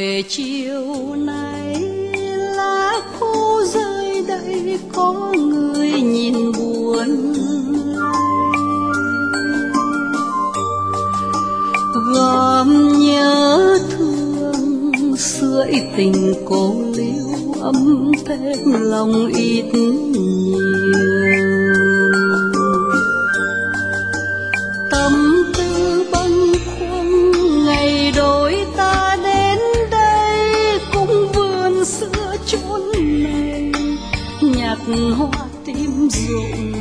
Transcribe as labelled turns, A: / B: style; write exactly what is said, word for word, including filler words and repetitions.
A: rồi chiều nay lá khô rơi đây có người nhìn buồn gom nhớ thương sưởi tình cô liêu ấm thêm lòng ít nhiều tâm tư bâng khuâng ngày đôi ta đến đây cũng vườn xưa chốn này nhạc hoa tím rụng